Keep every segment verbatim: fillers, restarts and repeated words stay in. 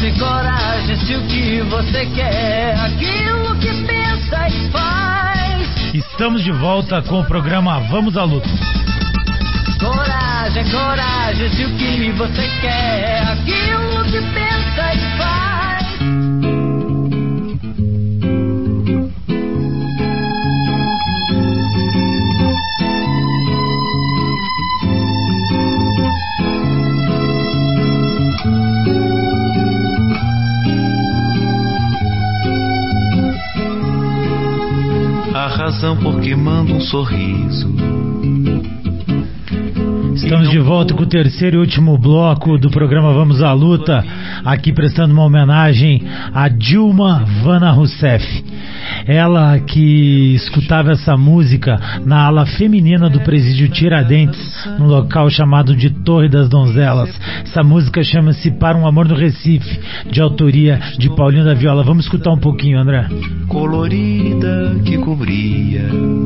Coragem, coragem, se o que você quer, aquilo que pensa e faz. Estamos de volta com o programa Vamos à Luta. Coragem, coragem, se o que você quer, aquilo que pensa e faz. A razão por que manda um sorriso. Estamos de volta com o terceiro e último bloco do programa Vamos à Luta, aqui prestando uma homenagem a Dilma Vana Rousseff. Ela que escutava essa música na ala feminina do presídio Tiradentes, num local chamado de Torre das Donzelas. Essa música chama-se Para um Amor no Recife, de autoria de Paulinho da Viola. Vamos escutar um pouquinho, André. Colorida que cobria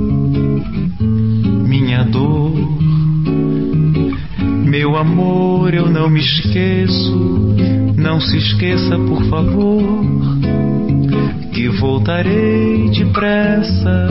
minha dor, meu amor, eu não me esqueço, não se esqueça por favor, que voltarei depressa,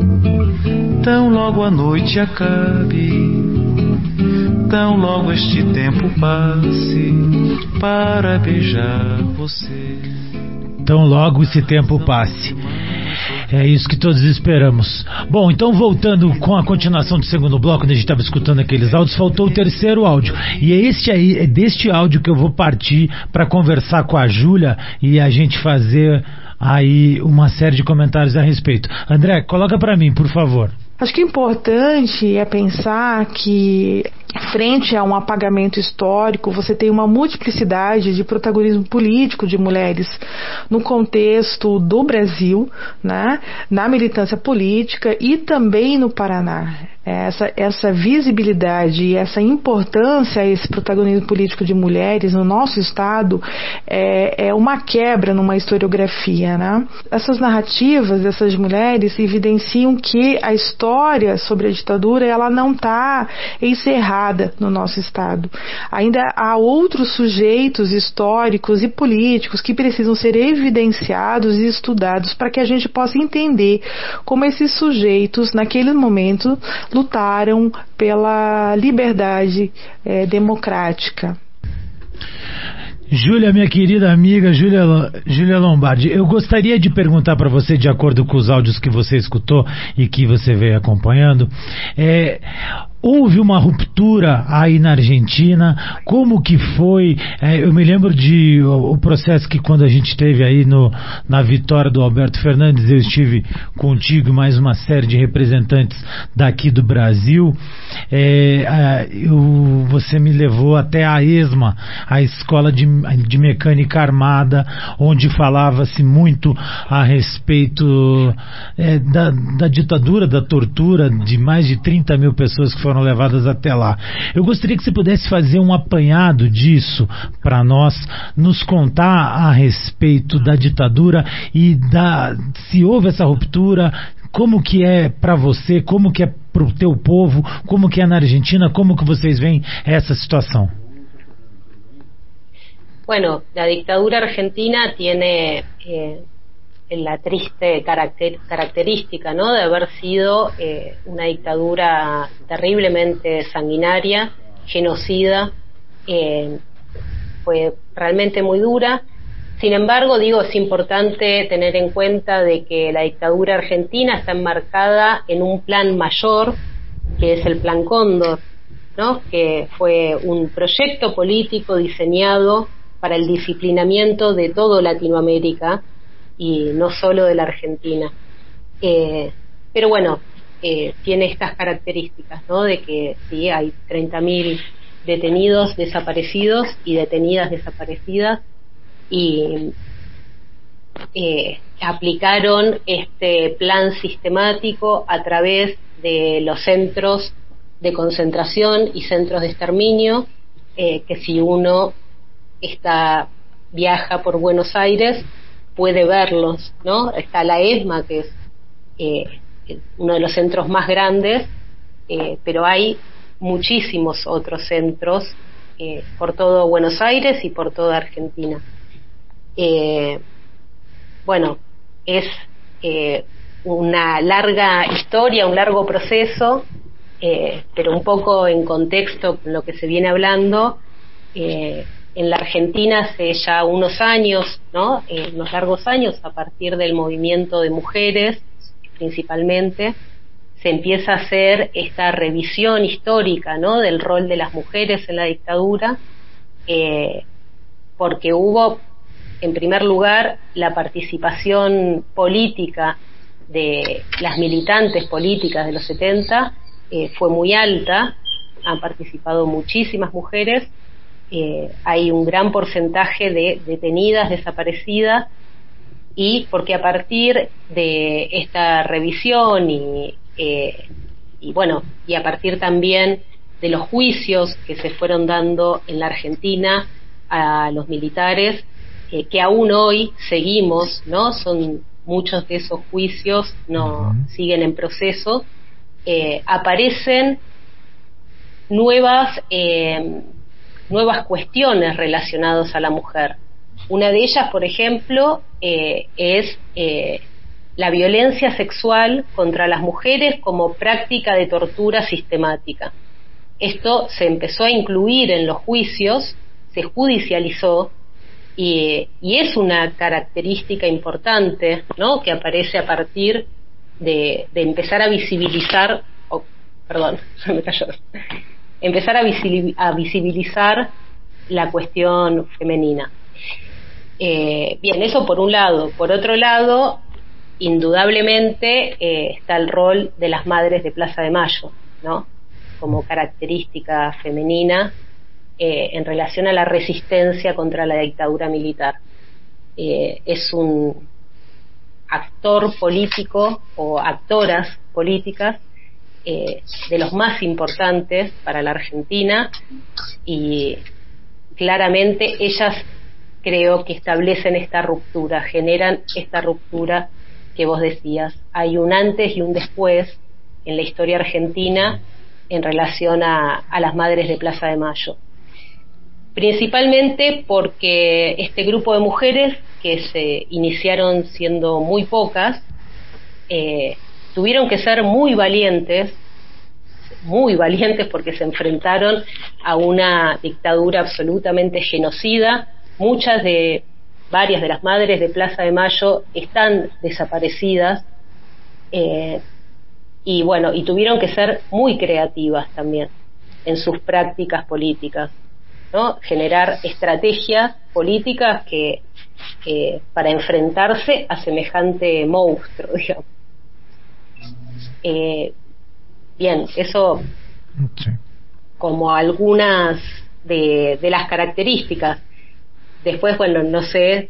tão logo a noite acabe, tão logo este tempo passe, para beijar você. Tão logo esse tempo passe. É isso que todos esperamos. Bom, então voltando com a continuação do segundo bloco, onde a gente estava escutando aqueles áudios, faltou o terceiro áudio. E é este aí, é deste áudio que eu vou partir para conversar com a Júlia e a gente fazer aí uma série de comentários a respeito. André, coloca para mim, por favor. Acho que o importante é pensar que, frente a um apagamento histórico, você tem uma multiplicidade de protagonismo político de mulheres no contexto do Brasil, né, na militância política e também no Paraná. Essa, essa visibilidade e essa importância a esse protagonismo político de mulheres no nosso estado é, é uma quebra numa historiografia, né? Essas narrativas dessas mulheres evidenciam que a história sobre a ditadura ela não está encerrada no nosso estado. Ainda há outros sujeitos históricos e políticos que precisam ser evidenciados e estudados para que a gente possa entender como esses sujeitos, naquele momento, lutaram pela liberdade é, democrática. Júlia, minha querida amiga Júlia, Júlia Lombardi, eu gostaria de perguntar para você, de acordo com os áudios que você escutou e que você veio acompanhando, é, houve uma ruptura aí na Argentina? Como que foi? É, eu me lembro de o, o processo que quando a gente teve aí no, na vitória do Alberto Fernandes, eu estive contigo e mais uma série de representantes daqui do Brasil. É, a, eu, você me levou até a ESMA, a Escola de, de Mecânica Armada, onde falava-se muito a respeito é, da, da ditadura, da tortura de mais de trinta mil pessoas que foram foram levadas até lá. Eu gostaria que você pudesse fazer um apanhado disso para nós, nos contar a respeito da ditadura e da, se houve essa ruptura, como que é para você, como que é para o teu povo, como que é na Argentina, como que vocês veem essa situação? Bueno, la dictadura argentina tiene eh, la triste caracter, característica, ¿no?, de haber sido eh, una dictadura terriblemente sanguinaria, genocida, eh, fue realmente muy dura. Sin embargo, digo, es importante tener en cuenta de que la dictadura argentina está enmarcada en un plan mayor, que es el Plan Cóndor, ¿no?, que fue un proyecto político diseñado para el disciplinamiento de todo Latinoamérica y no solo de la Argentina. Eh, pero bueno, eh, tiene estas características, ¿no?, de que sí, hay treinta mil detenidos desaparecidos y detenidas desaparecidas, y eh, aplicaron este plan sistemático a través de los centros de concentración y centros de exterminio, eh, que si uno está viaja por Buenos Aires puede verlos, ¿no? Está la ESMA, que es eh, uno de los centros más grandes, eh, pero hay muchísimos otros centros eh, por todo Buenos Aires y por toda Argentina. eh, bueno, es eh, una larga historia, un largo proceso, eh, pero un poco en contexto con lo que se viene hablando. Eh, en la Argentina hace ya unos años, ¿no? Eh, unos largos años, a partir del movimiento de mujeres, principalmente, se empieza a hacer esta revisión histórica, ¿no? Del rol de las mujeres en la dictadura, eh, porque hubo, en primer lugar, la participación política de las militantes políticas de los setenta, eh, fue muy alta, han participado muchísimas mujeres. Eh, hay un gran porcentaje de detenidas, desaparecidas, y porque a partir de esta revisión y, eh, y bueno, y a partir también de los juicios que se fueron dando en la Argentina a los militares, eh, que aún hoy seguimos, ¿no? Son muchos de esos juicios, no uh-huh. siguen en proceso, eh, aparecen nuevas eh, nuevas cuestiones relacionadas a la mujer. Una de ellas, por ejemplo, eh, es eh, la violencia sexual contra las mujeres como práctica de tortura sistemática. Esto se empezó a incluir en los juicios, se judicializó, y, y es una característica importante, ¿no?, que aparece a partir de, de empezar a visibilizar, oh, perdón, se me cayó, empezar a, visi- a visibilizar la cuestión femenina. Eh, bien, eso por un lado. Por otro lado, indudablemente eh, está el rol de las madres de Plaza de Mayo, ¿no?, como característica femenina eh, en relación a la resistencia contra la dictadura militar. Eh, es un actor político o actoras políticas eh, de los más importantes para la Argentina, y claramente ellas creo que establecen esta ruptura, generan esta ruptura que vos decías. Hay un antes y un después en la historia argentina en relación a, a las madres de Plaza de Mayo, principalmente porque este grupo de mujeres, que se iniciaron siendo muy pocas, eh, tuvieron que ser muy valientes, muy valientes porque se enfrentaron a una dictadura absolutamente genocida. Muchas de, varias de las madres de Plaza de Mayo están desaparecidas, eh, y bueno, y tuvieron que ser muy creativas también en sus prácticas políticas, ¿no? Generar estrategias políticas que eh, para enfrentarse a semejante monstruo, digamos. Eh, bien, eso sí, como algunas de, de las características. Después, bueno, no sé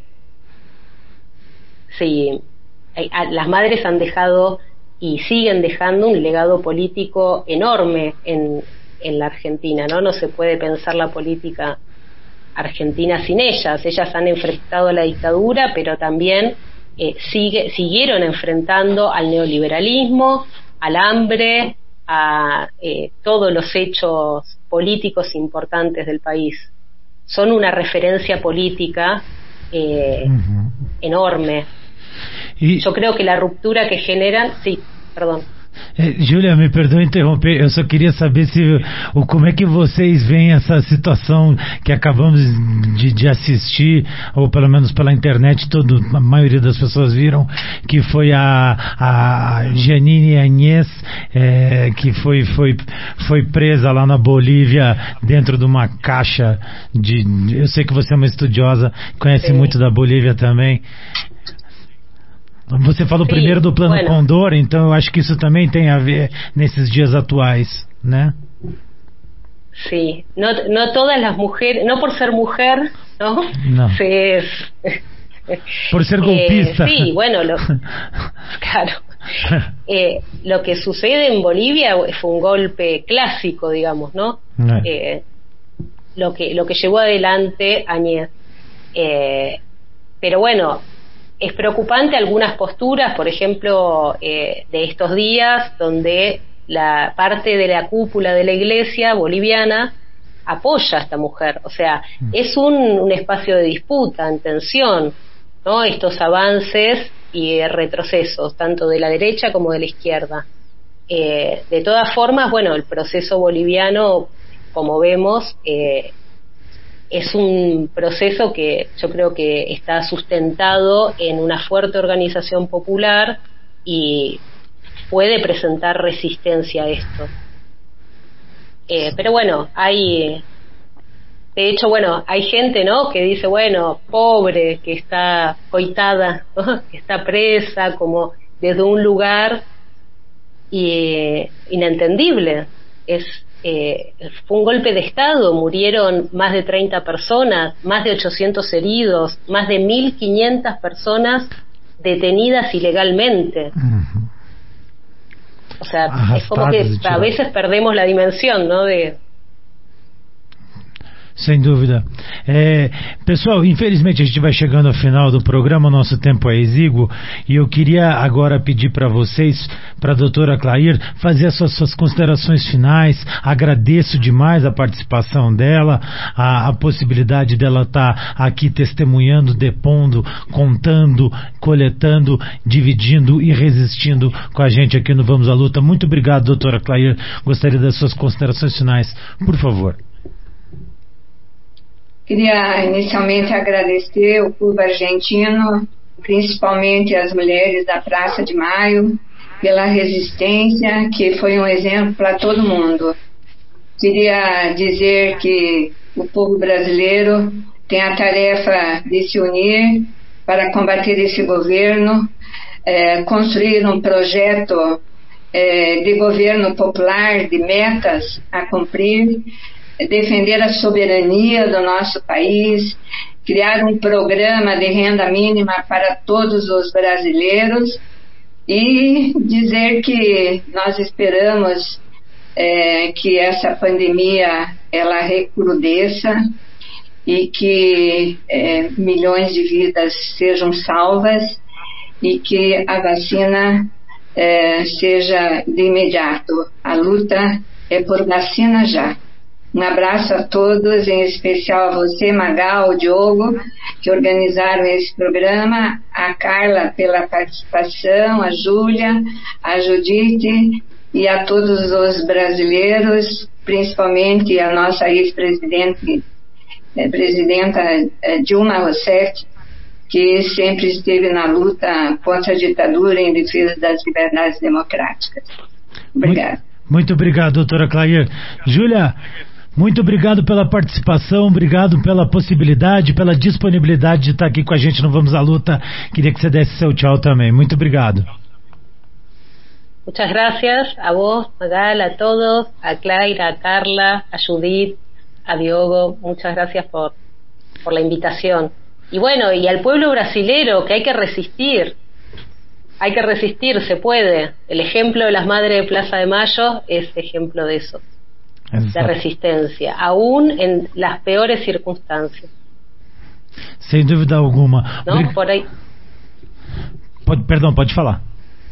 si eh, las madres han dejado y siguen dejando un legado político enorme en, en la Argentina, ¿no? No se puede pensar la política argentina sin ellas. Ellas han enfrentado a la dictadura, pero también eh, sigue, siguieron enfrentando al neoliberalismo, al hambre, a eh, todos los hechos políticos importantes del país. Son una referencia política eh, uh-huh. enorme. E... Yo creo que la ruptura que generan... Sí, perdón. É, Júlia, me perdoe interromper, eu só queria saber se o, como é que vocês veem essa situação que acabamos de, de assistir, ou pelo menos pela internet, todo, a maioria das pessoas viram, que foi a, a Jeanine Áñez, é, que foi, foi, foi presa lá na Bolívia dentro de uma caixa de... Eu sei que você é uma estudiosa, conhece Sim. muito da Bolívia também. Você falou Sim, primeiro do Plano bueno. Condor, então eu acho que isso também tem a ver nesses dias atuais, né? Sí, no, no todas las mujeres, no por ser mujer, ¿no? No. Se es, por ser golpista. Eh, sí, bueno, lo, claro. Eh, lo que sucede en Bolivia fue un golpe clásico, digamos, ¿no? no. Eh, lo que lo que llevó adelante Áñez. Eh, pero bueno, es preocupante algunas posturas, por ejemplo, eh, de estos días, donde la parte de la cúpula de la iglesia boliviana apoya a esta mujer. O sea, es un, un espacio de disputa, en tensión, ¿no? Estos avances y retrocesos, tanto de la derecha como de la izquierda. Eh, de todas formas, bueno, el proceso boliviano, como vemos, eh, es un proceso que yo creo que está sustentado en una fuerte organización popular y puede presentar resistencia a esto. Eh, pero bueno, hay, de hecho, bueno, hay gente, ¿no?, que dice, bueno, pobre, que está coitada, ¿no?, que está presa, como desde un lugar y, inentendible. Es eh, fue un golpe de Estado, murieron más de treinta personas, más de ochocientos heridos, más de mil quinientas personas detenidas ilegalmente. Uh-huh. O sea, ah, es como que a veces perdemos la dimensión, ¿no?, de... Sem dúvida. É, pessoal, infelizmente a gente vai chegando ao final do programa, nosso tempo é exíguo, e eu queria agora pedir para vocês, para a doutora Clair, fazer as suas, suas considerações finais. Agradeço demais a participação dela, a, a possibilidade dela estar tá aqui testemunhando, depondo, contando, coletando, dividindo e resistindo com a gente aqui no Vamos à Luta. Muito obrigado, doutora Clair. Gostaria das suas considerações finais, por favor. Queria inicialmente agradecer o povo argentino, principalmente as mulheres da Praça de Maio, pela resistência, que foi um exemplo para todo mundo. Queria dizer que o povo brasileiro tem a tarefa de se unir para combater esse governo, é, construir um projeto é, de governo popular, de metas a cumprir, defender a soberania do nosso país, criar um programa de renda mínima para todos os brasileiros e dizer que nós esperamos é, que essa pandemia ela recrudesça e que é, milhões de vidas sejam salvas e que a vacina é, seja de imediato. A luta é por vacina já. Um abraço a todos, em especial a você, Magal, o Diogo, que organizaram esse programa, a Carla pela participação, a Júlia, a Judite e a todos os brasileiros, principalmente a nossa ex-presidente, eh, presidenta eh, Dilma Rousseff, que sempre esteve na luta contra a ditadura em defesa das liberdades democráticas. Obrigada. Muito, muito obrigado, doutora Clair. Júlia, muito obrigado pela participação, obrigado pela possibilidade, pela disponibilidade de estar aqui com a gente no Vamos à Luta. Queria que você desse seu tchau também. Muito obrigado. Muchas gracias a vos, Magal, a todos, a Claire, a Carla, a Judith, a Diogo. Muchas gracias por, por la invitación. Y bueno, y al pueblo brasilero, que hay que resistir. Hay que resistir, se puede. El ejemplo de las madres de Plaza de Mayo es ejemplo de eso. De resistencia, aún en las peores circunstancias. Sem dúvida alguma. ¿No? Por ahí. Pode, perdão, pode falar.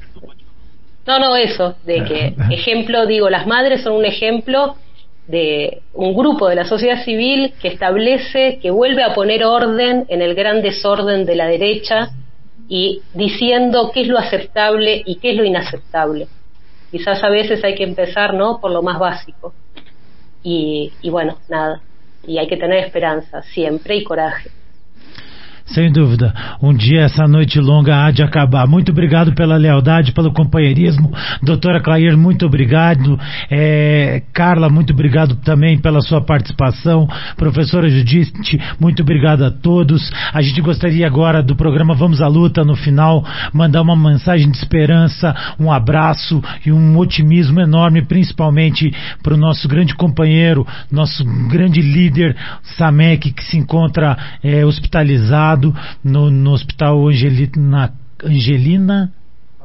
No, no, eso, de que, ejemplo, digo, las madres son un ejemplo de un grupo de la sociedad civil que establece, que vuelve a poner orden en el gran desorden de la derecha y diciendo qué es lo aceptable y qué es lo inaceptable. Quizás a veces hay que empezar, ¿no?, por lo más básico. Y, y bueno, nada, y hay que tener esperanza siempre y coraje. Sem dúvida, um dia essa noite longa há de acabar. Muito obrigado pela lealdade, pelo companheirismo. Doutora Clair, muito obrigado. É, Carla, muito obrigado também pela sua participação. Professora Judite, muito obrigado a todos. A gente gostaria agora do programa Vamos à Luta, no final, mandar uma mensagem de esperança, um abraço e um otimismo enorme, principalmente para o nosso grande companheiro, nosso grande líder, Samek, que se encontra é, hospitalizado No, no Hospital Angelina, Angelina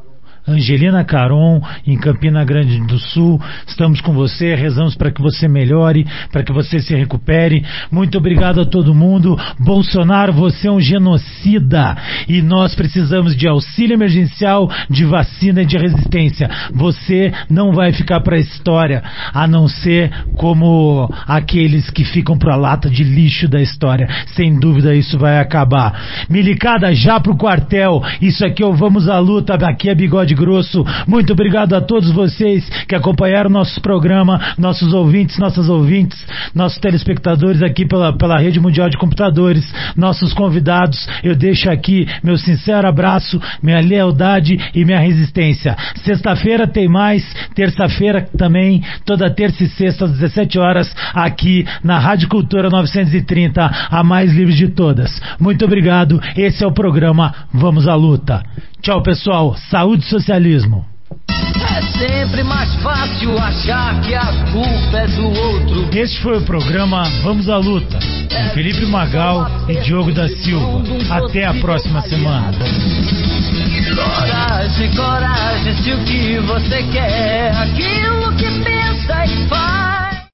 Angelina Caron, em Campina Grande do Sul. Estamos com você, rezamos para que você melhore, para que você se recupere. Muito obrigado a todo mundo. Bolsonaro, você é um genocida e nós precisamos de auxílio emergencial, de vacina e de resistência. Você não vai ficar para a história, a não ser como aqueles que ficam para a lata de lixo da história. Sem dúvida isso vai acabar. Milicada, já pro quartel. Isso aqui é o Vamos à Luta, aqui é Bigode Grosso. Muito obrigado a todos vocês que acompanharam nosso programa, nossos ouvintes, nossas ouvintes, nossos telespectadores aqui pela, pela Rede Mundial de Computadores, nossos convidados. Eu deixo aqui meu sincero abraço, minha lealdade e minha resistência. Sexta-feira tem mais, terça-feira também, toda terça e sexta às dezessete horas, aqui na Rádio Cultura novecentos e trinta, a mais livre de todas. Muito obrigado, esse é o programa Vamos à Luta. Tchau, pessoal. Saúde e socialismo. É sempre mais fácil achar que a culpa é do outro. Este foi o programa Vamos à Luta, com Felipe Magal e Diogo da Silva. Até a próxima semana. Coragem, coragem, se o que você quer, aquilo que pensa e faz.